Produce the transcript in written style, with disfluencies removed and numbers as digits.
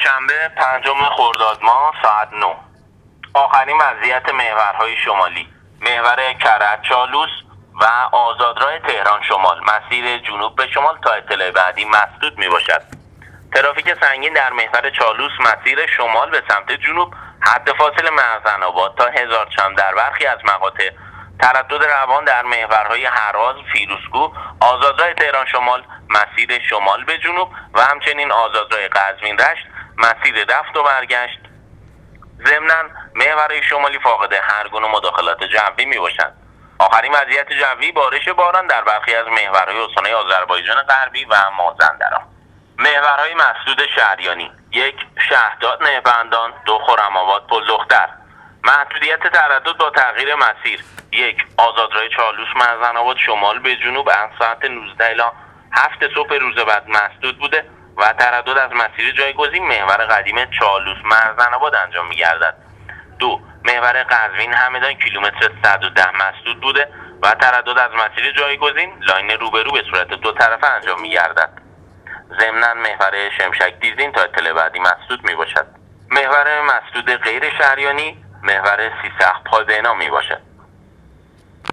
دوشنبه 5 خرداد ماه ساعت 9. آخرین وضعیت محورهای شمالی: محور کرج چالوس و آزادراه تهران شمال مسیر جنوب به شمال تا اطلاع بعدی مسدود می باشد. ترافیک سنگین در محور چالوس مسیر شمال به سمت جنوب حد فاصل مهرزن‌آباد تا هزار چم در برخی از مقاطع. تردد روان در محورهای هراز، فیروزکوه، آزادراه تهران شمال مسیر شمال به جنوب و همچنین آزادراه قزوین رشت مسیر رفت و برگشت. ضمناً محورهای شمالی فاقد هر گونه مداخلات جوی می باشند. آخرین وضعیت جوی: بارش باران در برخی از محورهای استانهای آذربایجان غربی و مازندران. محورهای مسدود شهریانی: 1 شهرداد نهبندان، 2 خرم‌آباد پلدختر. محدودیت تردد با تغییر مسیر: 1 آزادراه چالوس مهرزن‌آباد شمال به جنوب از ساعت 19 الی 7 صبح روز بعد مسدود بوده و تردد از مسیر جایگزین محور قدیم چالوس مهرزن‌آباد انجام می‌گردد. 2 محور قزوین همدان کیلومتر 110 مسدود بوده و تردد از مسیر جایگزین لاین روبرو به صورت دو طرفه انجام می‌گردد. ضمناً محور شمشک دیزین تا اطلاع بعدی مسدود می‌باشد. محور مسدود غیر شهریانی محور سیسخ پادینا می‌باشد.